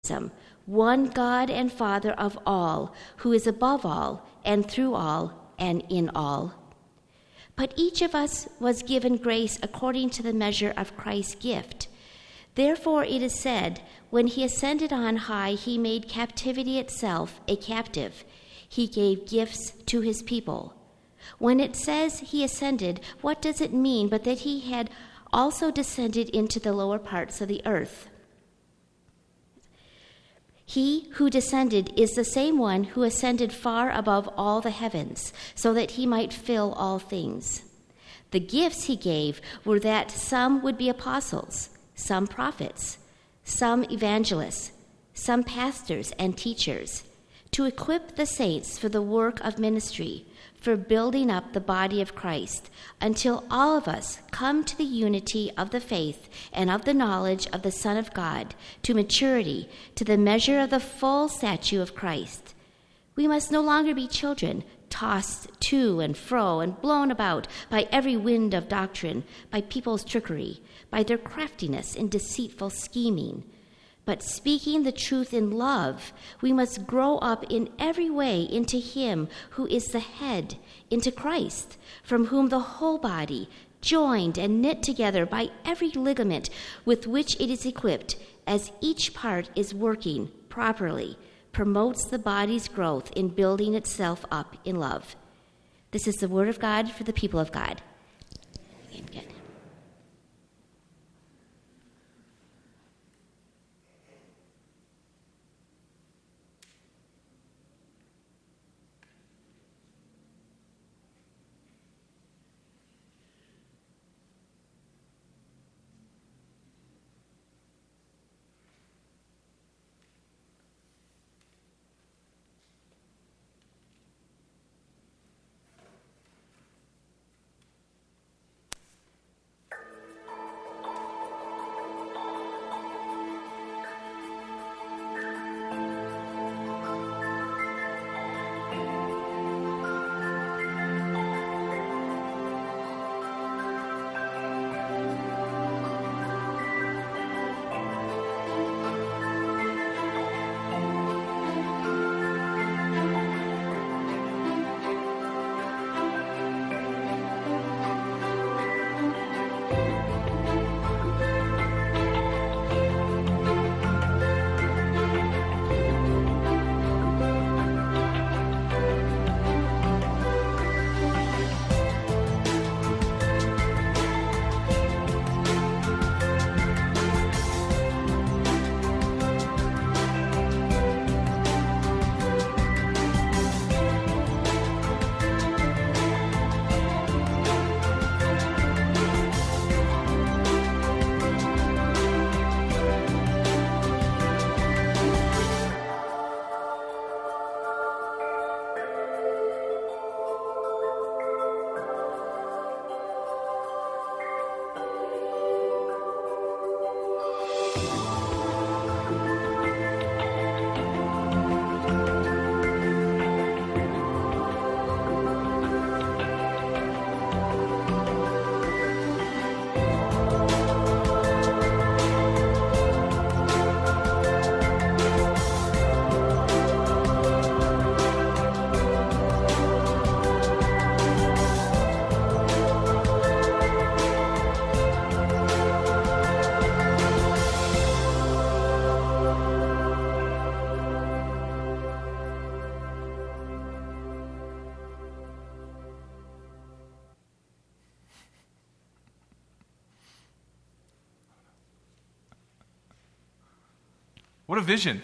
one God and Father of all, who is above all, and through all, and in all. But each of us was given grace according to the measure of Christ's gift. Therefore it is said, when he ascended on high, he made captivity itself a captive. He gave gifts to his people. When it says he ascended, what does it mean but that he had also descended into the lower parts of the earth? He who descended is the same one who ascended far above all the heavens, so that he might fill all things. The gifts he gave were that some would be apostles, some prophets, some evangelists, some pastors and teachers, to equip the saints for the work of ministry, for building up the body of Christ, until all of us come to the unity of the faith and of the knowledge of the Son of God, to maturity, to the measure of the full stature of Christ. We must no longer be children, tossed to and fro and blown about by every wind of doctrine, by people's trickery, by their craftiness and deceitful scheming. But speaking the truth in love, we must grow up in every way into him who is the head, into Christ, from whom the whole body, joined and knit together by every ligament with which it is equipped, as each part is working properly, promotes the body's growth in building itself up in love. This is the word of God for the people of God. Good. What a vision.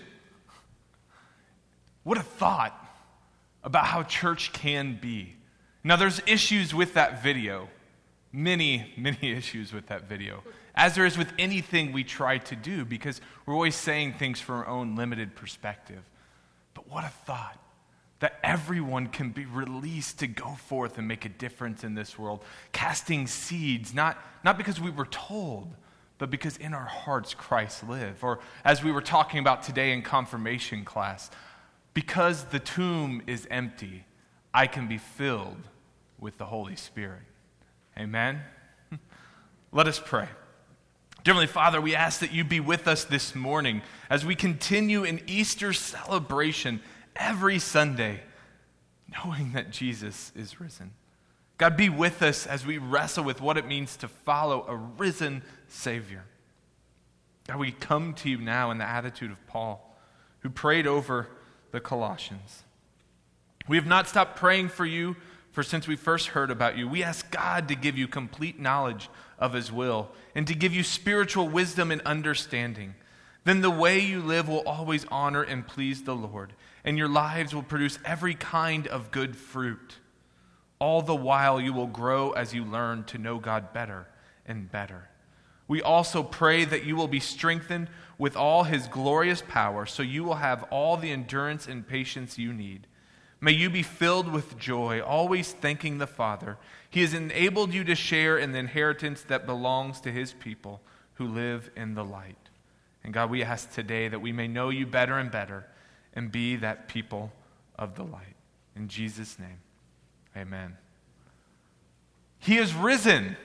What a thought about how church can be. Now, there's issues with that video. Many, many issues with that video. As there is with anything we try to do, because we're always saying things from our own limited perspective. But what a thought that everyone can be released to go forth and make a difference in this world, casting seeds, not because we were told, but because in our hearts Christ lives. Or as we were talking about today in confirmation class, because the tomb is empty, I can be filled with the Holy Spirit. Amen? Let us pray. Dear Heavenly Father, we ask that you be with us this morning as we continue in Easter celebration every Sunday, knowing that Jesus is risen. God, be with us as we wrestle with what it means to follow a risen Savior. God, we come to you now in the attitude of Paul, who prayed over the Colossians. We have not stopped praying for you since we first heard about you. We ask God to give you complete knowledge of his will and to give you spiritual wisdom and understanding. Then the way you live will always honor and please the Lord, and your lives will produce every kind of good fruit. All the while you will grow as you learn to know God better and better. We also pray that you will be strengthened with all his glorious power, so you will have all the endurance and patience you need. May you be filled with joy, always thanking the Father. He has enabled you to share in the inheritance that belongs to his people who live in the light. And God, we ask today that we may know you better and better and be that people of the light. In Jesus' name, amen. He is risen.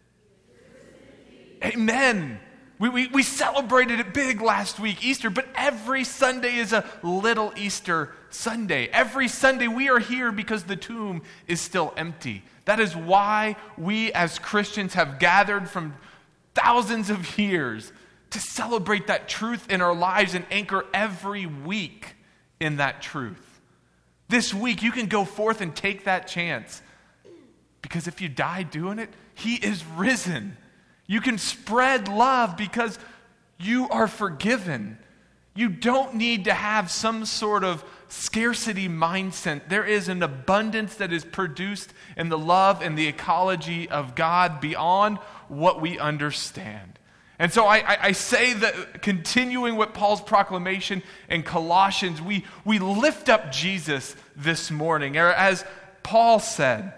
Amen. We celebrated it big last week, Easter, but every Sunday is a little Easter Sunday. Every Sunday we are here because the tomb is still empty. That is why we as Christians have gathered from thousands of years to celebrate that truth in our lives and anchor every week in that truth. This week you can go forth and take that chance, because if you die doing it, he is risen. You can spread love because you are forgiven. You don't need to have some sort of scarcity mindset. There is an abundance that is produced in the love and the ecology of God beyond what we understand. And so I say that, continuing with Paul's proclamation in Colossians, we lift up Jesus this morning. Or as Paul said,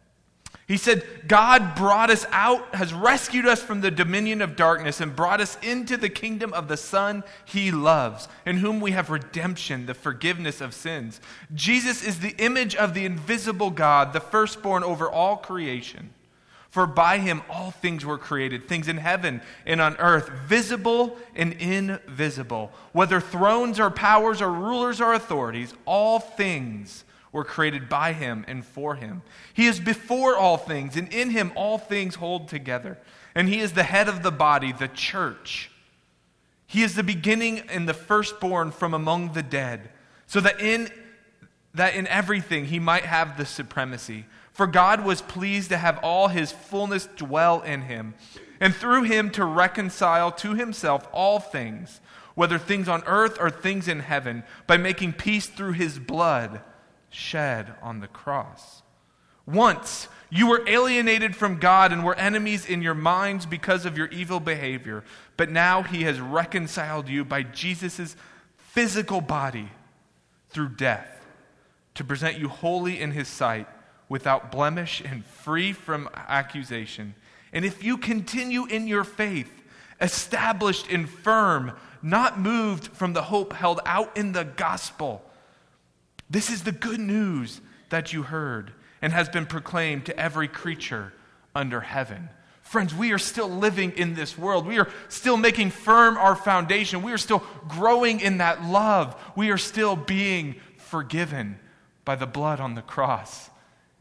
he said, God brought us out, has rescued us from the dominion of darkness and brought us into the kingdom of the Son he loves, in whom we have redemption, the forgiveness of sins. Jesus is the image of the invisible God, the firstborn over all creation. For by him all things were created, things in heaven and on earth, visible and invisible. Whether thrones or powers or rulers or authorities, all things were created by him and for him. He is before all things, and in him all things hold together. And he is the head of the body, the church. He is the beginning and the firstborn from among the dead, so that in everything he might have the supremacy. For God was pleased to have all his fullness dwell in him, and through him to reconcile to himself all things, whether things on earth or things in heaven, by making peace through his blood shed on the cross. Once you were alienated from God and were enemies in your minds because of your evil behavior, but now he has reconciled you by Jesus' physical body through death, to present you holy in his sight, without blemish and free from accusation. And if you continue in your faith, established and firm, not moved from the hope held out in the gospel. This is the good news that you heard and has been proclaimed to every creature under heaven. Friends, we are still living in this world. We are still making firm our foundation. We are still growing in that love. We are still being forgiven by the blood on the cross.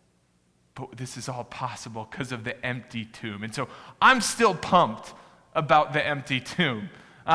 But this is all possible because of the empty tomb. And so I'm still pumped about the empty tomb.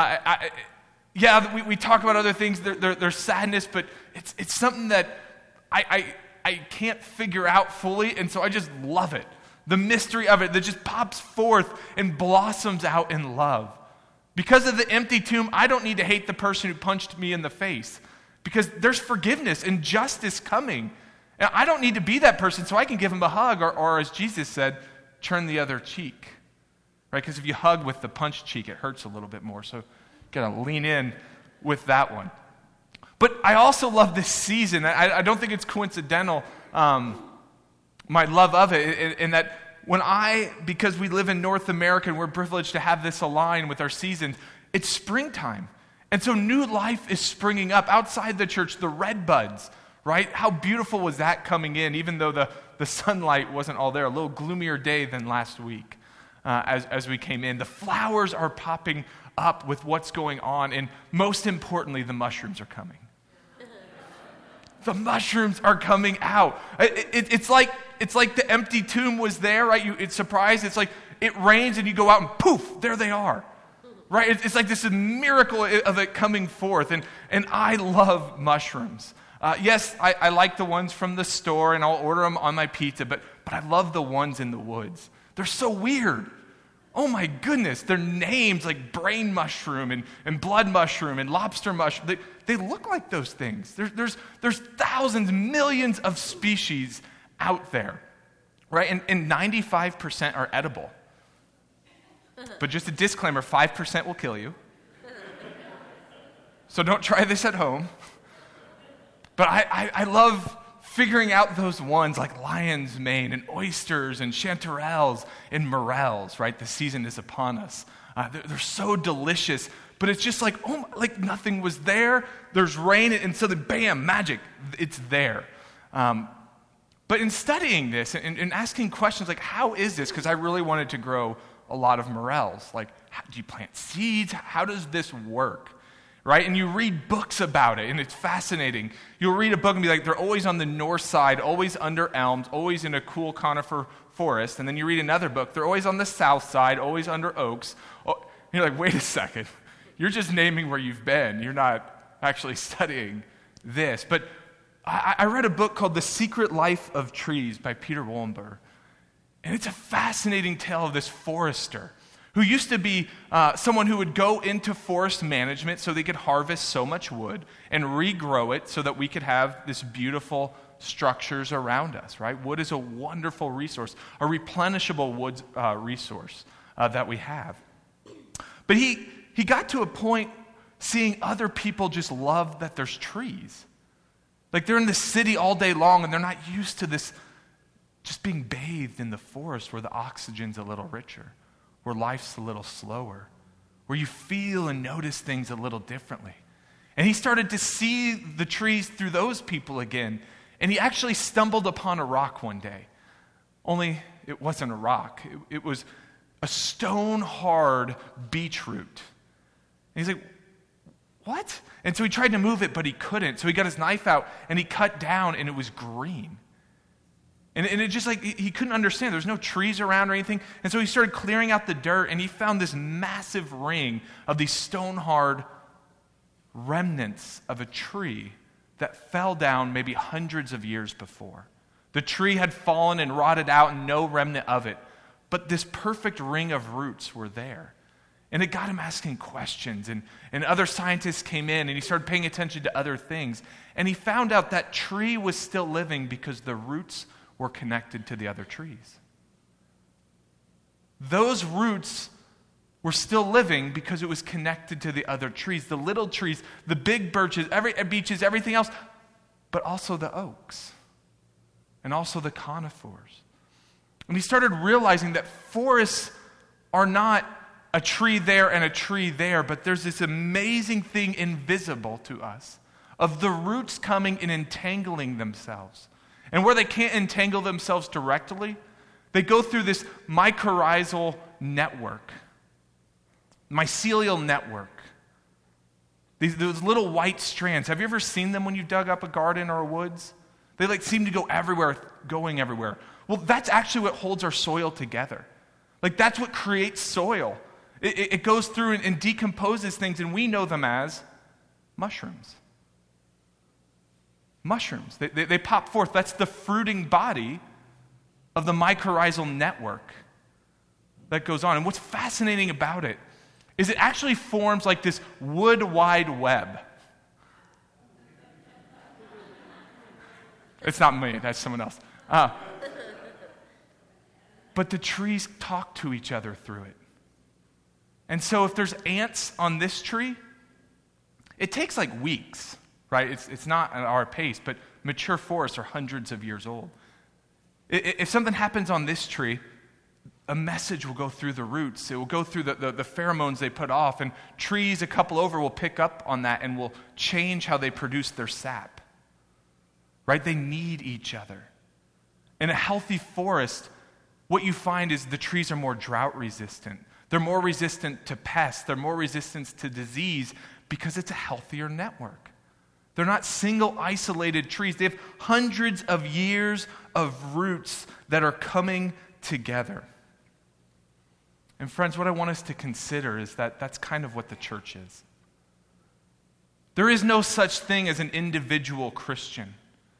We talk about other things. There's sadness, but it's something that I can't figure out fully, and so I just love it. The mystery of it that just pops forth and blossoms out in love. Because of the empty tomb, I don't need to hate the person who punched me in the face, because there's forgiveness and justice coming. And I don't need to be that person, so I can give him a hug, or as Jesus said, turn the other cheek. Right? Because if you hug with the punched cheek, it hurts a little bit more. So you got to lean in with that one. But I also love this season. I don't think it's coincidental, my love of it, in that because we live in North America and we're privileged to have this align with our seasons, it's springtime. And so new life is springing up outside the church, the red buds, right? How beautiful was that coming in, even though the sunlight wasn't all there, a little gloomier day than last week. as we came in. The flowers are popping up with what's going on, and most importantly, the mushrooms are coming. The mushrooms are coming out. It's like the empty tomb was there, right? It's surprised. It's like it rains and you go out and poof, there they are, right? It's like this miracle of it coming forth, and I love mushrooms. Yes, I like the ones from the store, and I'll order them on my pizza, but I love the ones in the woods. They're so weird. Oh my goodness, their names like brain mushroom and blood mushroom and lobster mushroom, they look like those things. There's thousands, millions of species out there, right? And 95% are edible. But just a disclaimer, 5% will kill you. So don't try this at home. But I love figuring out those ones like lion's mane and oysters and chanterelles and morels, right? The season is upon us. They're so delicious, but it's just like, like nothing was there. There's rain, and suddenly, bam, magic, it's there. But in studying this and asking questions like, how is this? Because I really wanted to grow a lot of morels. Like, do you plant seeds? How does this work? Right? And you read books about it, and it's fascinating. You'll read a book and be like, they're always on the north side, always under elms, always in a cool conifer forest. And then you read another book, they're always on the south side, always under oaks. And you're like, wait a second. You're just naming where you've been. You're not actually studying this. But I read a book called The Secret Life of Trees by Peter Wollenberg. And it's a fascinating tale of this forester who used to be someone who would go into forest management so they could harvest so much wood and regrow it so that we could have this beautiful structures around us, right? Wood is a wonderful resource, a replenishable wood resource that we have. But he got to a point seeing other people just love that there's trees. Like they're in the city all day long and they're not used to this just being bathed in the forest where the oxygen's a little richer, where life's a little slower, where you feel and notice things a little differently. And he started to see the trees through those people again. And he actually stumbled upon a rock one day. Only it wasn't a rock. It was a stone-hard beech root. And he's like, what? And so he tried to move it, but he couldn't. So he got his knife out, and he cut down, and it was green. And it just like, he couldn't understand. There's no trees around or anything. And so he started clearing out the dirt, and he found this massive ring of these stone-hard remnants of a tree that fell down maybe hundreds of years before. The tree had fallen and rotted out, and no remnant of it. But this perfect ring of roots were there. And it got him asking questions, and other scientists came in, and he started paying attention to other things. And he found out that tree was still living because the roots were connected to the other trees. Those roots were still living because it was connected to the other trees, the little trees, the big birches, beeches, everything else, but also the oaks and also the conifers. And he started realizing that forests are not a tree there and a tree there, but there's this amazing thing invisible to us of the roots coming and entangling themselves. And where they can't entangle themselves directly, they go through this mycorrhizal network, mycelial network. Those little white strands. Have you ever seen them when you dug up a garden or a woods? They like seem to go everywhere, going everywhere. Well, that's actually what holds our soil together. Like that's what creates soil. It goes through and decomposes things, and we know them as mushrooms. Mushrooms. They pop forth. That's the fruiting body of the mycorrhizal network that goes on. And what's fascinating about it is it actually forms like this wood wide web. It's not me, that's someone else. But the trees talk to each other through it. And so if there's ants on this tree, it takes like weeks. Right? It's not at our pace, but mature forests are hundreds of years old. If something happens on this tree, a message will go through the roots. It will go through the pheromones they put off, and trees a couple over will pick up on that and will change how they produce their sap. Right? They need each other. In a healthy forest, what you find is the trees are more drought resistant. They're more resistant to pests. They're more resistant to disease because it's a healthier network. They're not single isolated trees. They have hundreds of years of roots that are coming together. And friends, what I want us to consider is that that's kind of what the church is. There is no such thing as an individual Christian.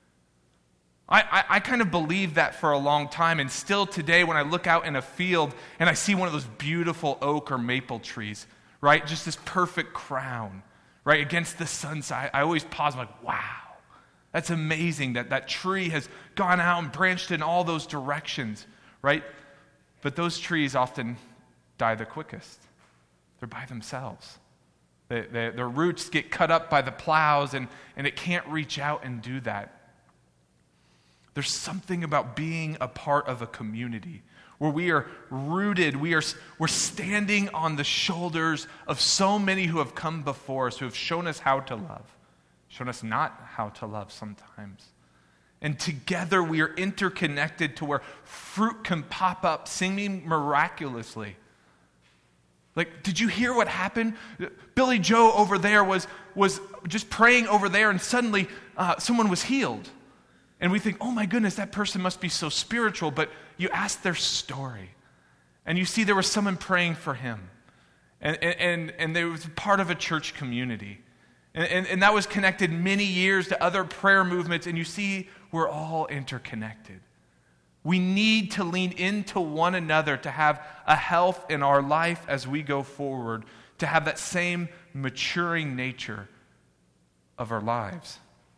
I kind of believed that for a long time, and still today when I look out in a field and I see one of those beautiful oak or maple trees, right? Just this perfect crown, right? Against the sunset, I always pause, I'm like, wow, that's amazing that that tree has gone out and branched in all those directions, right? But those trees often die the quickest. They're by themselves. Their roots get cut up by the plows, and it can't reach out and do that. There's something about being a part of a community where we are rooted, we're standing on the shoulders of so many who have come before us, who have shown us how to love, shown us not how to love sometimes. And together we are interconnected to where fruit can pop up seeming miraculously. Like, did you hear what happened? Billy Joe over there was just praying over there, and suddenly someone was healed. And we think, oh my goodness, that person must be so spiritual. But you ask their story, and you see there was someone praying for him. And they was part of a church community. And that was connected many years to other prayer movements. And you see, we're all interconnected. We need to lean into one another to have a health in our life as we go forward, to have that same maturing nature of our lives.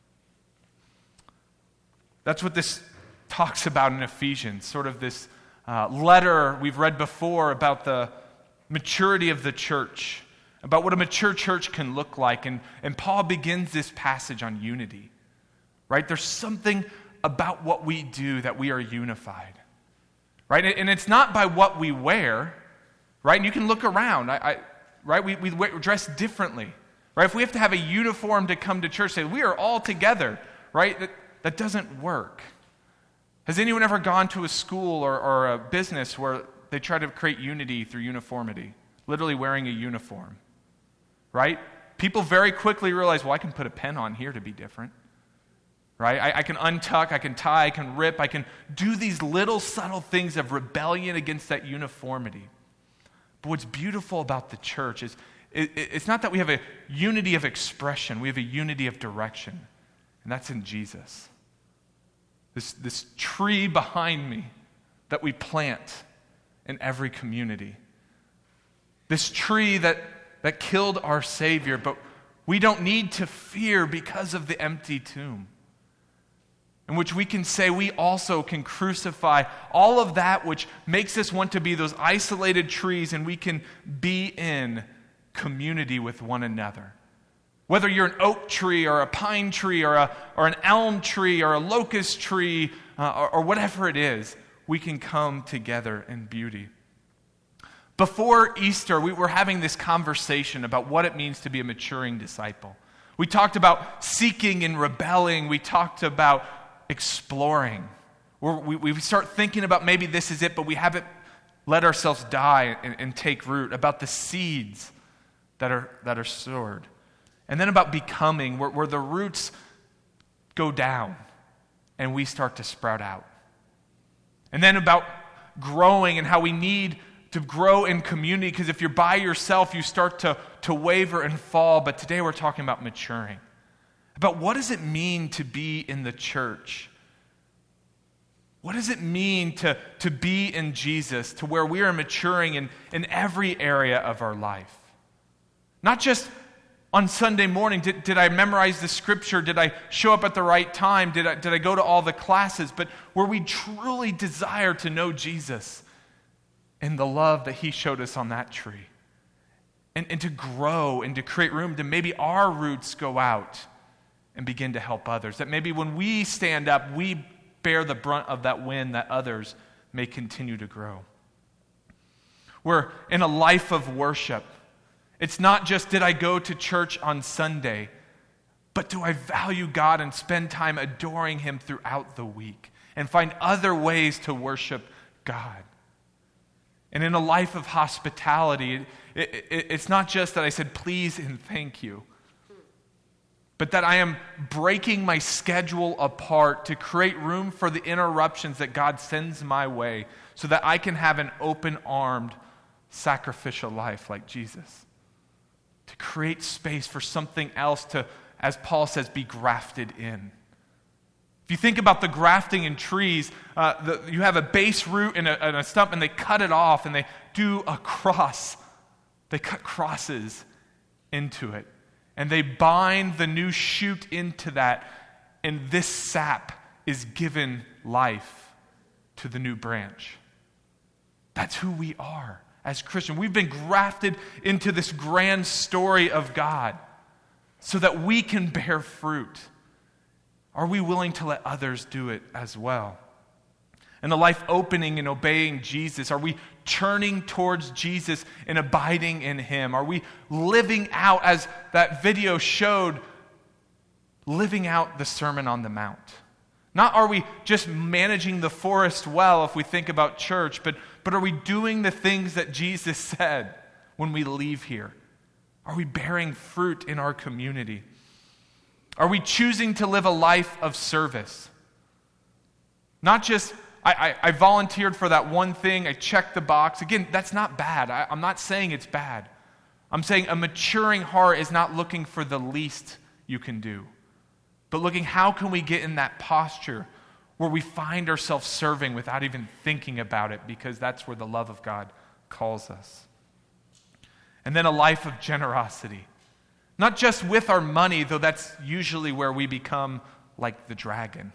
That's what this talks about in Ephesians, sort of this letter we've read before about the maturity of the church, about what a mature church can look like. And Paul begins this passage on unity, right? There's something about what we do that we are unified, right? And it's not by what we wear, right? And you can look around, right? We dress differently, right? If we have to have a uniform to come to church, say we are all together, right? That doesn't work. Has anyone ever gone to a school or a business where they try to create unity through uniformity? Literally wearing a uniform, right? People very quickly realize, well, I can put a pen on here to be different, right? I can untuck, I can tie, I can rip, I can do these little subtle things of rebellion against that uniformity. But what's beautiful about the church is it's not that we have a unity of expression, we have a unity of direction, and that's in Jesus. This tree behind me that we plant in every community. This tree that killed our Savior, but we don't need to fear because of the empty tomb. In which we can say we also can crucify all of that which makes us want to be those isolated trees, and we can be in community with one another. Whether you're an oak tree or a pine tree or an elm tree or a locust tree or whatever it is, we can come together in beauty. Before Easter, we were having this conversation about what it means to be a maturing disciple. We talked about seeking and rebelling. We talked about exploring. We start thinking about maybe this is it, but we haven't let ourselves die and take root. About the seeds that are stored. And then about becoming, where the roots go down and we start to sprout out. And then about growing and how we need to grow in community, because if you're by yourself, you start to waver and fall. But today we're talking about maturing. About what does it mean to be in the church? What does it mean to be in Jesus, to where we are maturing in every area of our life? Not just on Sunday morning, did I memorize the scripture? Did I show up at the right time? Did I go to all the classes? But where we truly desire to know Jesus and the love that he showed us on that tree. And to grow and to create room to maybe our roots go out and begin to help others. That maybe when we stand up, we bear the brunt of that wind that others may continue to grow. We're in a life of worship. It's not just, did I go to church on Sunday, but do I value God and spend time adoring him throughout the week and find other ways to worship God. And in a life of hospitality, it's not just that I said please and thank you, but that I am breaking my schedule apart to create room for the interruptions that God sends my way so that I can have an open-armed, sacrificial life like Jesus. To create space for something else to, as Paul says, be grafted in. If you think about the grafting in trees, you have a base root and a stump, and they cut it off, and they do a cross. They cut crosses into it. And they bind the new shoot into that, and this sap is given life to the new branch. That's who we are as Christians. We've been grafted into this grand story of God so that we can bear fruit. Are we willing to let others do it as well? And the life opening and obeying Jesus, are we turning towards Jesus and abiding in Him? Are we living out, as that video showed, living out the Sermon on the Mount? Not are we just managing the forest well if we think about church, but are we doing the things that Jesus said when we leave here? Are we bearing fruit in our community? Are we choosing to live a life of service? Not just, I volunteered for that one thing, I checked the box. Again, that's not bad. I'm not saying it's bad. I'm saying a maturing heart is not looking for the least you can do, but looking how can we get in that posture where we find ourselves serving without even thinking about it, because that's where the love of God calls us. And then a life of generosity. Not just with our money, though that's usually where we become like the dragon.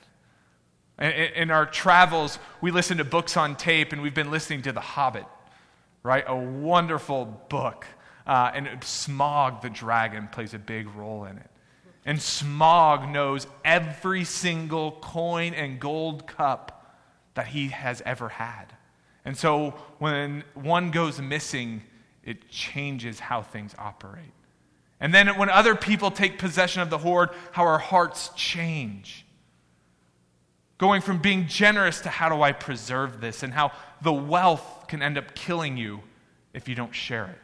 In our travels, we listen to books on tape, and we've been listening to The Hobbit, right? A wonderful book. And Smaug the dragon plays a big role in it. And Smaug knows every single coin and gold cup that he has ever had. And so when one goes missing, it changes how things operate. And then when other people take possession of the hoard, how our hearts change. Going from being generous to how do I preserve this, and how the wealth can end up killing you if you don't share it.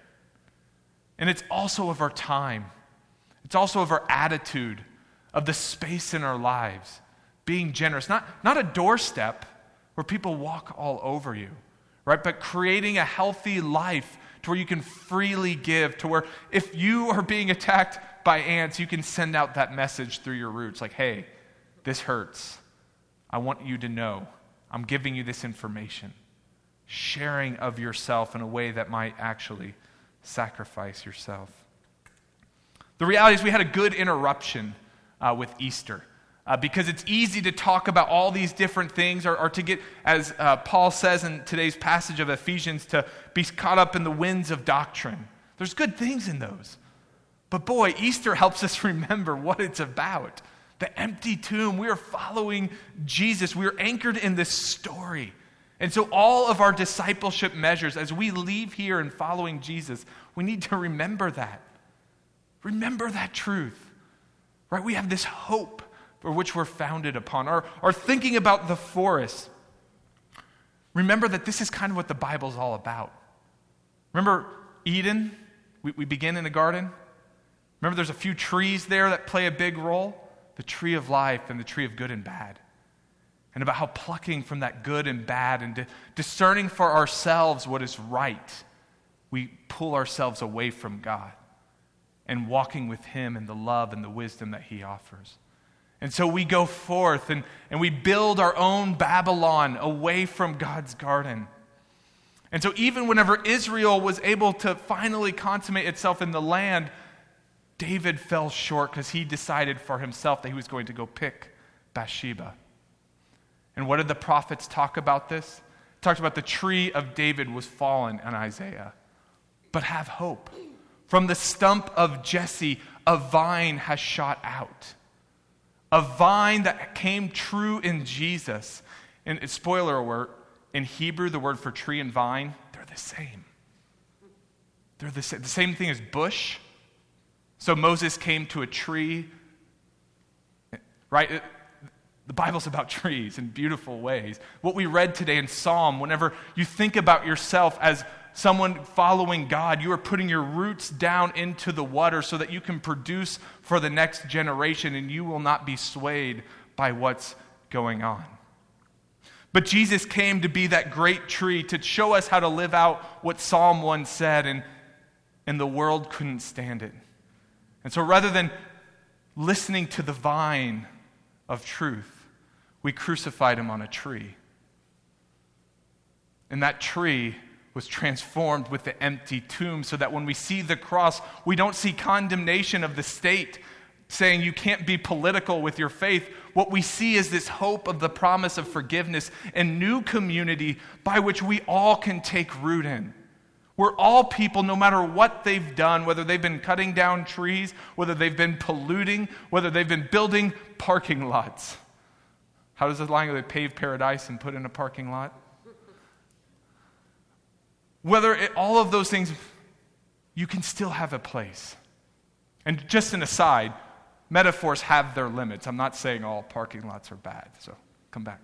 And it's also of our time. It's also of our attitude, of the space in our lives. Being generous, not a doorstep where people walk all over you, right? But creating a healthy life to where you can freely give, to where if you are being attacked by ants, you can send out that message through your roots, like, hey, this hurts. I want you to know I'm giving you this information. Sharing of yourself in a way that might actually sacrifice yourself. The reality is we had a good interruption with Easter because it's easy to talk about all these different things or to get, as Paul says in today's passage of Ephesians, to be caught up in the winds of doctrine. There's good things in those. But boy, Easter helps us remember what it's about. The empty tomb. We are following Jesus. We are anchored in this story. And so all of our discipleship measures, as we leave here and following Jesus, we need to remember that. Remember that truth. Right? We have this hope for which we're founded upon. Or thinking about the forest. Remember that this is kind of what the Bible's all about. Remember Eden? We begin in a garden. Remember there's a few trees there that play a big role. The tree of life and the tree of good and bad. And about how plucking from that good and bad and discerning for ourselves what is right, we pull ourselves away from God and walking with Him in the love and the wisdom that He offers. And so we go forth and we build our own Babylon away from God's garden. And so even whenever Israel was able to finally consummate itself in the land, David fell short because he decided for himself that he was going to go pick Bathsheba. And what did the prophets talk about this? They talked about the tree of David was fallen in Isaiah. But have hope. From the stump of Jesse, a vine has shot out. A vine that came true in Jesus. And spoiler alert, in Hebrew, the word for tree and vine, they're the same. They're the same. The same thing as bush. So Moses came to a tree, right? The Bible's about trees in beautiful ways. What we read today in Psalm, whenever you think about yourself as someone following God, you are putting your roots down into the water so that you can produce for the next generation and you will not be swayed by what's going on. But Jesus came to be that great tree to show us how to live out what Psalm 1 said, and the world couldn't stand it. And so rather than listening to the vine of truth, we crucified him on a tree. And that tree was transformed with the empty tomb so that when we see the cross, we don't see condemnation of the state saying you can't be political with your faith. What we see is this hope of the promise of forgiveness and new community by which we all can take root in. We're all people, no matter what they've done, whether they've been cutting down trees, whether they've been polluting, whether they've been building parking lots. How does the line go? They pave paradise and put in a parking lot? All of those things, you can still have a place. And just an aside, metaphors have their limits. I'm not saying all parking lots are bad, so come back.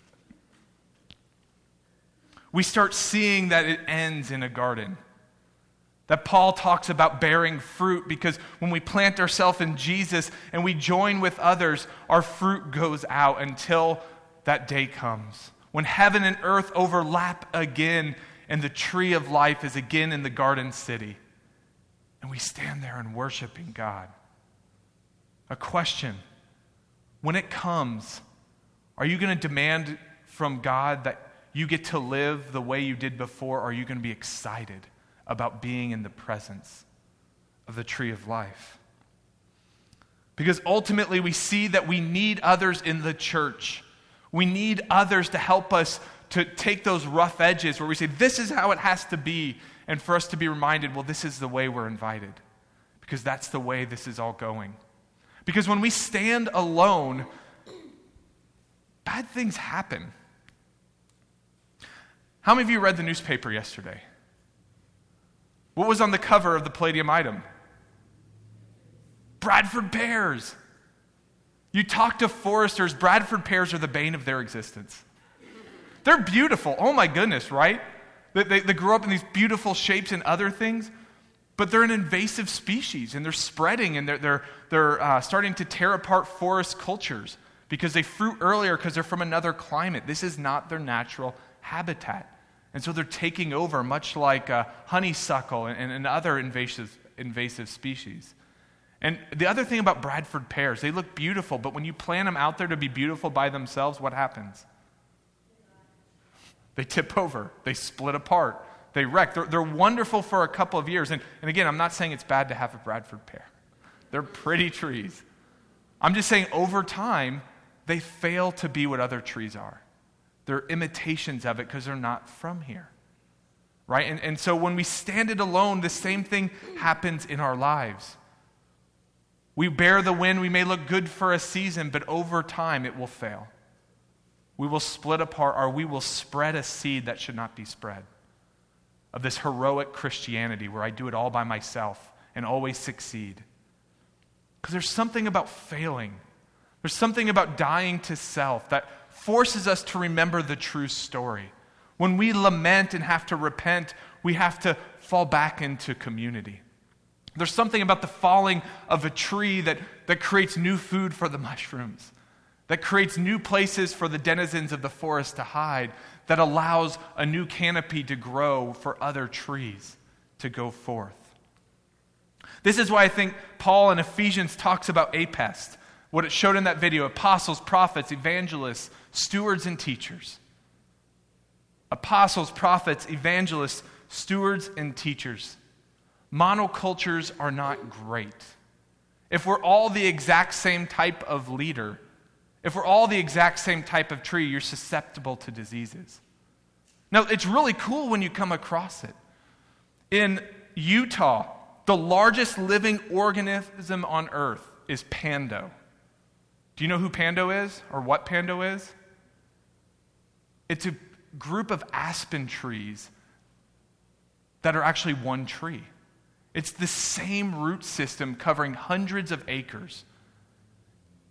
We start seeing that it ends in a garden. That Paul talks about bearing fruit because when we plant ourselves in Jesus and we join with others, our fruit goes out until that day comes. When heaven and earth overlap again and the tree of life is again in the garden city. And we stand there and worshiping God. A question. When it comes, are you going to demand from God that you get to live the way you did before, or are you going to be excited about being in the presence of the tree of life? Because ultimately we see that we need others in the church. We need others to help us to take those rough edges where we say, this is how it has to be, and for us to be reminded, well, this is the way we're invited, because that's the way this is all going. Because when we stand alone, bad things happen. How many of you read the newspaper yesterday? What was on the cover of the Palladium item? Bradford pears. You talk to foresters, Bradford pears are the bane of their existence. They're beautiful. Oh my goodness, right? They grow up in these beautiful shapes and other things, but they're an invasive species, and they're spreading, and they're starting to tear apart forest cultures because they fruit earlier because they're from another climate. This is not their natural habitat. And so they're taking over, much like honeysuckle and other invasive species. And the other thing about Bradford pears, they look beautiful, but when you plant them out there to be beautiful by themselves, what happens? They tip over. They split apart. They wreck. They're wonderful for a couple of years. And again, I'm not saying it's bad to have a Bradford pear. They're pretty trees. I'm just saying over time, they fail to be what other trees are. They're imitations of it because they're not from here. Right? And so when we stand it alone, the same thing happens in our lives. We bear the wind. We may look good for a season, but over time it will fail. We will split apart, or we will spread a seed that should not be spread. Of this heroic Christianity where I do it all by myself and always succeed. Because there's something about failing. There's something about dying to self that forces us to remember the true story. When we lament and have to repent, we have to fall back into community. There's something about the falling of a tree that creates new food for the mushrooms, that creates new places for the denizens of the forest to hide, that allows a new canopy to grow for other trees to go forth. This is why I think Paul in Ephesians talks about APEST, what it showed in that video: apostles, prophets, evangelists, stewards, and teachers. Apostles, prophets, evangelists, stewards, and teachers. Monocultures are not great. If we're all the exact same type of leader, if we're all the exact same type of tree, you're susceptible to diseases. Now, it's really cool when you come across it. In Utah, the largest living organism on earth is Pando. Do you know who Pando is, or what Pando is? It's a group of aspen trees that are actually one tree. It's the same root system covering hundreds of acres.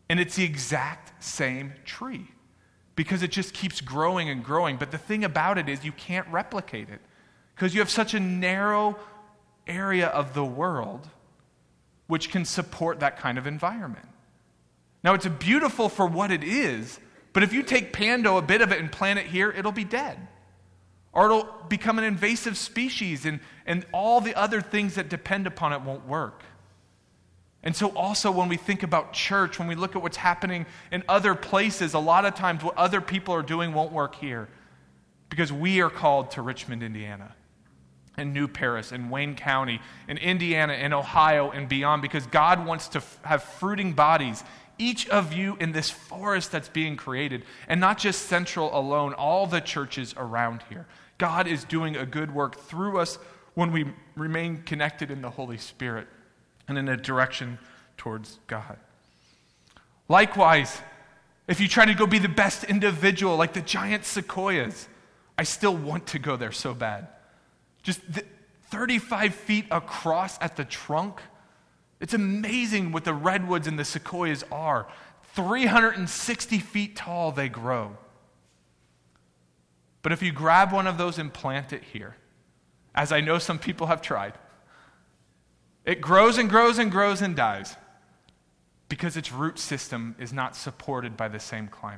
And it's the exact same tree because it just keeps growing and growing. But the thing about it is you can't replicate it because you have such a narrow area of the world which can support that kind of environment. Now, it's beautiful for what it is, but if you take Pando, a bit of it, and plant it here, it'll be dead. Or it'll become an invasive species, and all the other things that depend upon it won't work. And so also when we think about church, when we look at what's happening in other places, a lot of times what other people are doing won't work here because we are called to Richmond, Indiana, and New Paris, and Wayne County, and Indiana, and Ohio, and beyond, because God wants to have fruiting bodies, each of you in this forest that's being created, and not just Central alone, all the churches around here. God is doing a good work through us when we remain connected in the Holy Spirit and in a direction towards God. Likewise, if you try to go be the best individual like the giant sequoias, I still want to go there so bad. Just 35 feet across at the trunk. It's amazing what the redwoods and the sequoias are. 360 feet tall they grow. But if you grab one of those and plant it here, as I know some people have tried, it grows and grows and grows and dies because its root system is not supported by the same climate.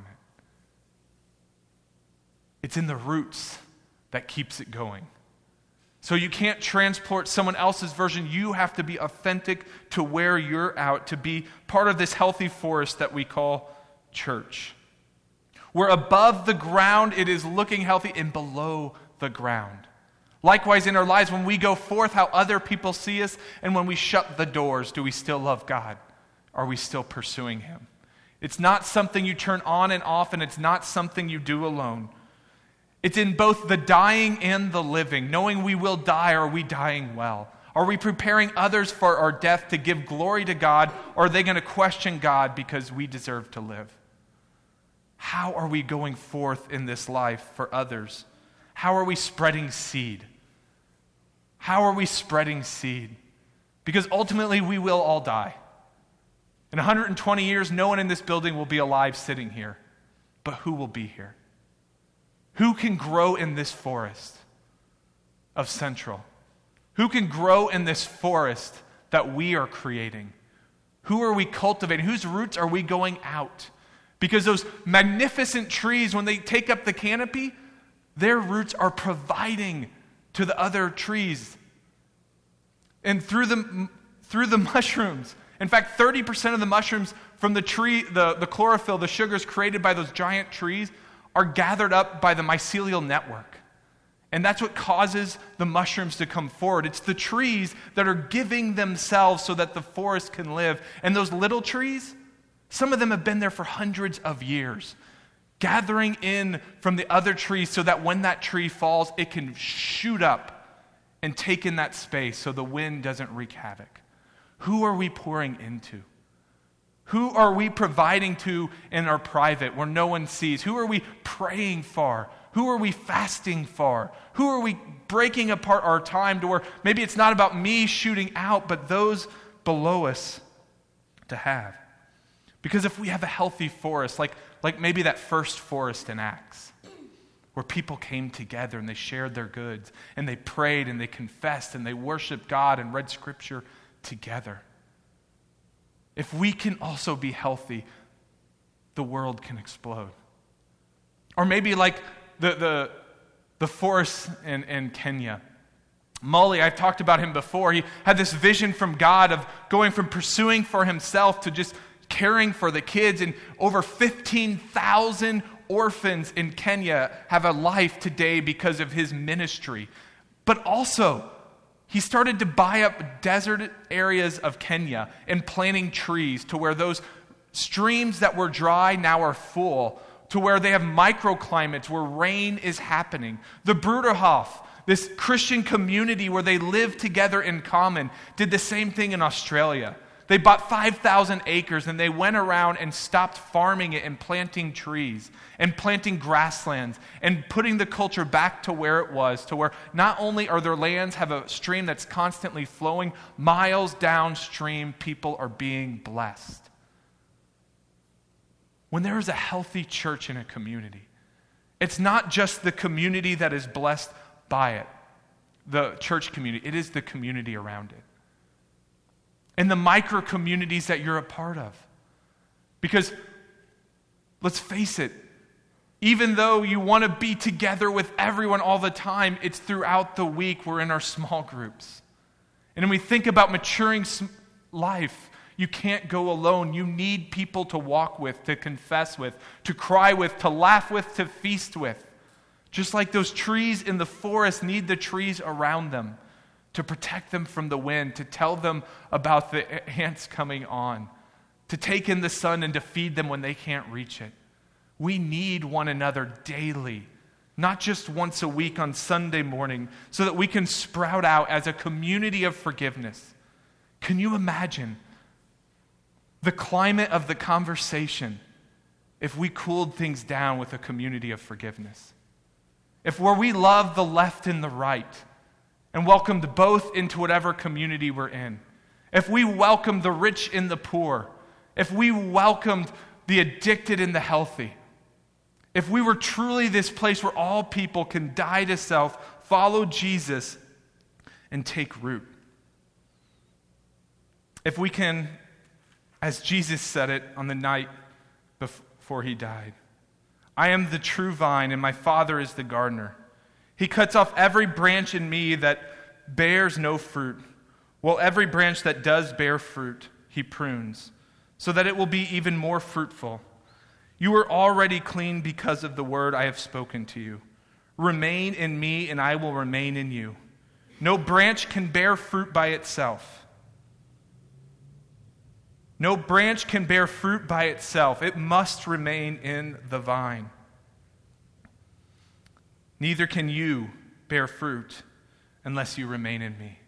It's in the roots that keeps it going. So you can't transport someone else's version. You have to be authentic to where you're out, to be part of this healthy forest that we call church. Where above the ground it is looking healthy, and below the ground. Likewise in our lives, when we go forth, how other people see us, and when we shut the doors, do we still love God? Are we still pursuing Him? It's not something you turn on and off, and it's not something you do alone. It's in both the dying and the living, knowing we will die. Are we dying well? Are we preparing others for our death to give glory to God, or are they going to question God because we deserve to live? How are we going forth in this life for others? How are we spreading seed? How are we spreading seed? Because ultimately we will all die. In 120 years, no one in this building will be alive sitting here. But who will be here? Who can grow in this forest of Central? Who can grow in this forest that we are creating? Who are we cultivating? Whose roots are we going out? Because those magnificent trees, when they take up the canopy, their roots are providing to the other trees. And through the mushrooms. In fact, 30% of the mushrooms from the tree, the chlorophyll, the sugars created by those giant trees, are gathered up by the mycelial network. And that's what causes the mushrooms to come forward. It's the trees that are giving themselves so that the forest can live. And those little trees, some of them have been there for hundreds of years, gathering in from the other trees so that when that tree falls, it can shoot up and take in that space so the wind doesn't wreak havoc. Who are we pouring into? Who are we providing to in our private where no one sees? Who are we praying for? Who are we fasting for? Who are we breaking apart our time to where maybe it's not about me shooting out, but those below us to have? Because if we have a healthy forest, like maybe that first forest in Acts, where people came together and they shared their goods, and they prayed and they confessed and they worshiped God and read Scripture together. If we can also be healthy, the world can explode. Or maybe like the forest in Kenya. Mully, I've talked about him before. He had this vision from God of going from pursuing for himself to just caring for the kids. And over 15,000 orphans in Kenya have a life today because of his ministry. But also, he started to buy up desert areas of Kenya and planting trees to where those streams that were dry now are full, to where they have microclimates where rain is happening. The Bruderhof, this Christian community where they live together in common, did the same thing in Australia. They bought 5,000 acres and they went around and stopped farming it and planting trees and planting grasslands and putting the culture back to where it was, to where not only are their lands have a stream that's constantly flowing, miles downstream people are being blessed. when there is a healthy church in a community, it's not just the community that is blessed by it, the church community. It is the community around it. And the micro communities that you're a part of. Because, let's face it, even though you want to be together with everyone all the time, it's throughout the week we're in our small groups. And when we think about maturing life, you can't go alone. You need people to walk with, to confess with, to cry with, to laugh with, to feast with. Just like those trees in the forest need the trees around them to protect them from the wind, to tell them about the ants coming on, to take in the sun and to feed them when they can't reach it. We need one another daily, not just once a week on Sunday morning, so that we can sprout out as a community of forgiveness. Can you imagine the climate of the conversation if we cooled things down with a community of forgiveness? If where we love the left and the right and welcomed both into whatever community we're in, if we welcomed the rich and the poor, if we welcomed the addicted and the healthy, if we were truly this place where all people can die to self, follow Jesus, and take root. If we can, as Jesus said it on the night before he died, I am the true vine and my Father is the gardener. He cuts off every branch in me that bears no fruit, while every branch that does bear fruit he prunes, so that it will be even more fruitful. You are already clean because of the word I have spoken to you. Remain in me and I will remain in you. No branch can bear fruit by itself. No branch can bear fruit by itself. It must remain in the vine. Neither can you bear fruit unless you remain in me.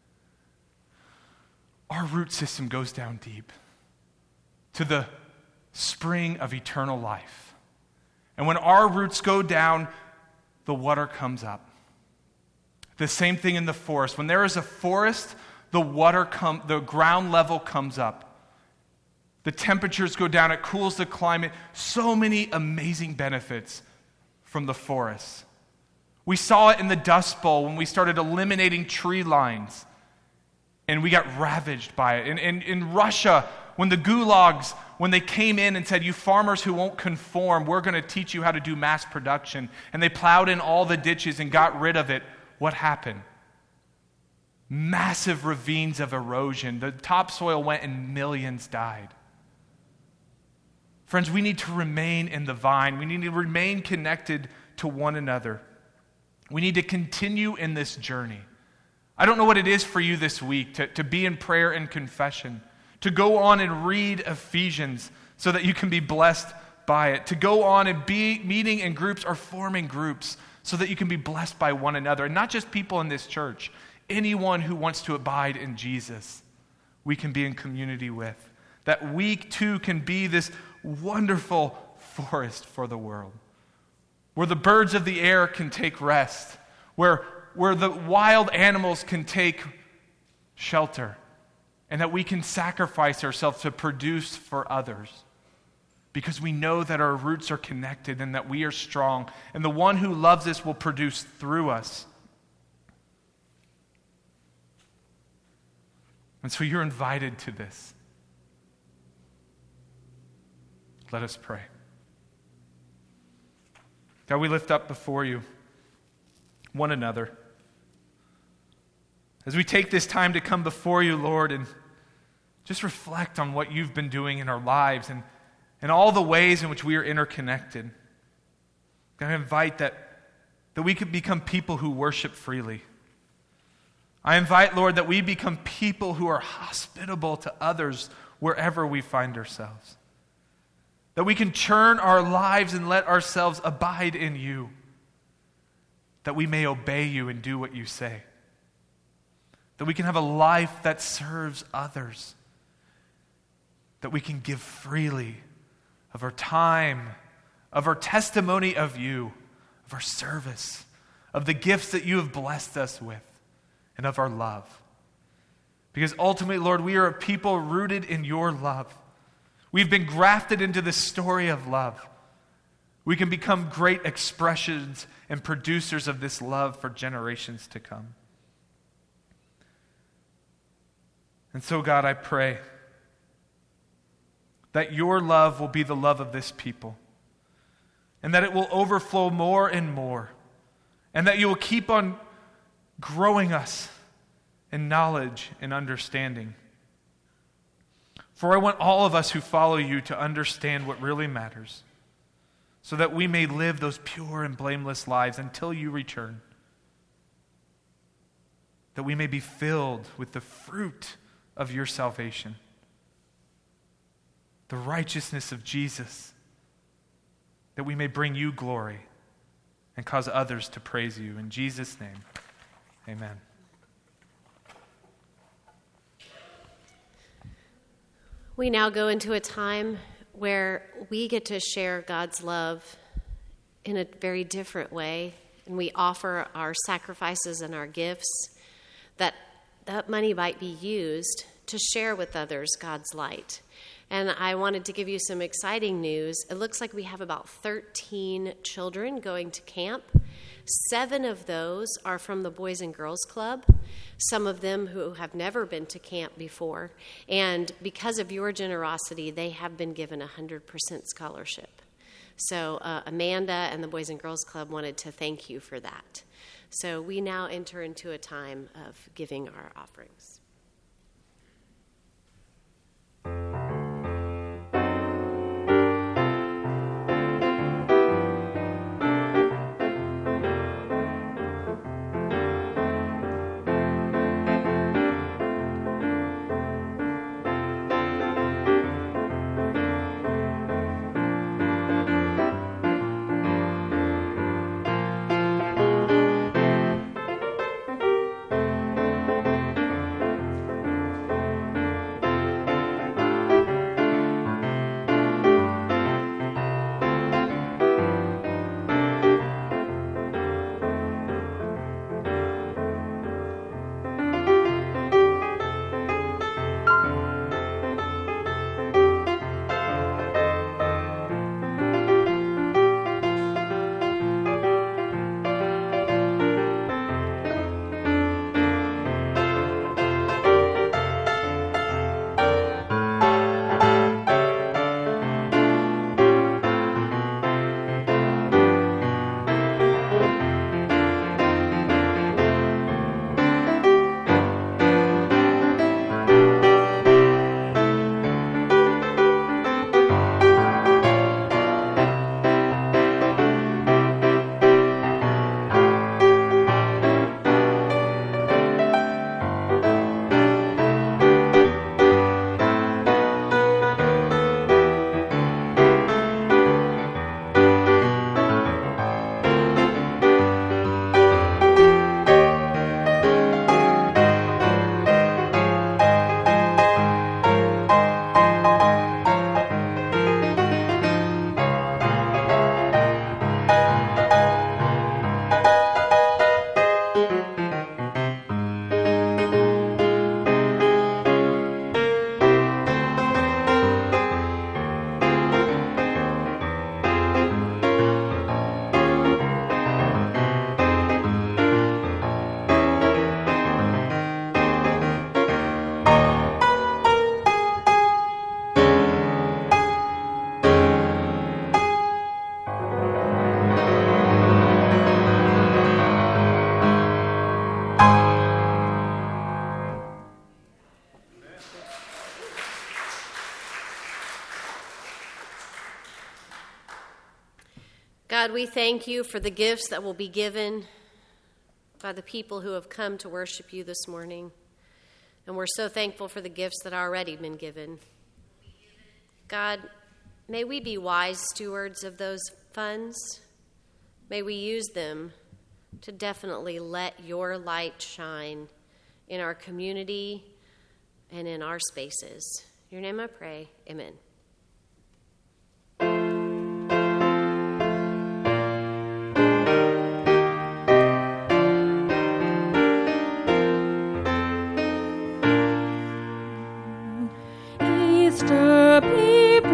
Our root system goes down deep to the spring of eternal life. And when our roots go down, the water comes up. The same thing in the forest. When there is a forest, the ground level comes up. The temperatures go down, it cools the climate. So many amazing benefits from the forest. We saw it in the Dust Bowl when we started eliminating tree lines, and we got ravaged by it. In Russia, when the gulags, when they came in and said, you farmers who won't conform, we're going to teach you how to do mass production, and they plowed in all the ditches and got rid of it, what happened? Massive ravines of erosion. The topsoil went and millions died. Friends, we need to remain in the vine. We need to remain connected to one another. We need to continue in this journey. I don't know what it is for you this week to be in prayer and confession, to go on and read Ephesians so that you can be blessed by it, to go on and be meeting in groups or forming groups so that you can be blessed by one another. And not just people in this church, anyone who wants to abide in Jesus, we can be in community with. That we too can be this wonderful forest for the world, where the birds of the air can take rest, where the wild animals can take shelter, and that we can sacrifice ourselves to produce for others, because we know that our roots are connected and that we are strong, and the one who loves us will produce through us. And so you're invited to this. Let us pray. God, we lift up before you one another. As we take this time to come before you, Lord, and just reflect on what you've been doing in our lives and all the ways in which we are interconnected. God, I invite that we could become people who worship freely. I invite, Lord, that we become people who are hospitable to others wherever we find ourselves. That we can turn our lives and let ourselves abide in you. That we may obey you and do what you say. That we can have a life that serves others. That we can give freely of our time, of our testimony of you, of our service, of the gifts that you have blessed us with, and of our love. Because ultimately, Lord, we are a people rooted in your love. We've been grafted into this story of love. We can become great expressions and producers of this love for generations to come. And so, God, I pray that your love will be the love of this people, and that it will overflow more and more, and that you will keep on growing us in knowledge and understanding. For I want all of us who follow you to understand what really matters, so that we may live those pure and blameless lives until you return, that we may be filled with the fruit of your salvation, the righteousness of Jesus, that we may bring you glory and cause others to praise you. In Jesus' name, amen. We now go into a time where we get to share God's love in a very different way, and we offer our sacrifices and our gifts, that money might be used to share with others God's light. And I wanted to give you some exciting news. It looks like we have about 13 children going to camp. 7 of those are from the Boys and Girls Club, some of them who have never been to camp before. And because of your generosity, they have been given 100% scholarship. So Amanda and the Boys and Girls Club wanted to thank you for that. So we now enter into a time of giving our offerings. God, we thank you for the gifts that will be given by the people who have come to worship you this morning. And we're so thankful for the gifts that have already been given. God, may we be wise stewards of those funds. May we use them to definitely let your light shine in our community and in our spaces. In your name I pray, amen. Easter people.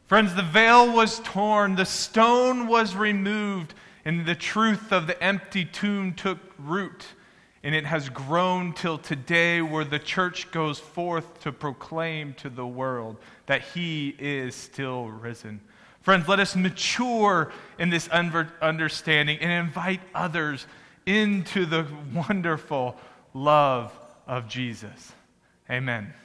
Friends, the veil was torn, the stone was removed, and the truth of the empty tomb took root. And it has grown till today, where the church goes forth to proclaim to the world that he is still risen. Friends, let us mature in this understanding and invite others into the wonderful love of Jesus. Amen.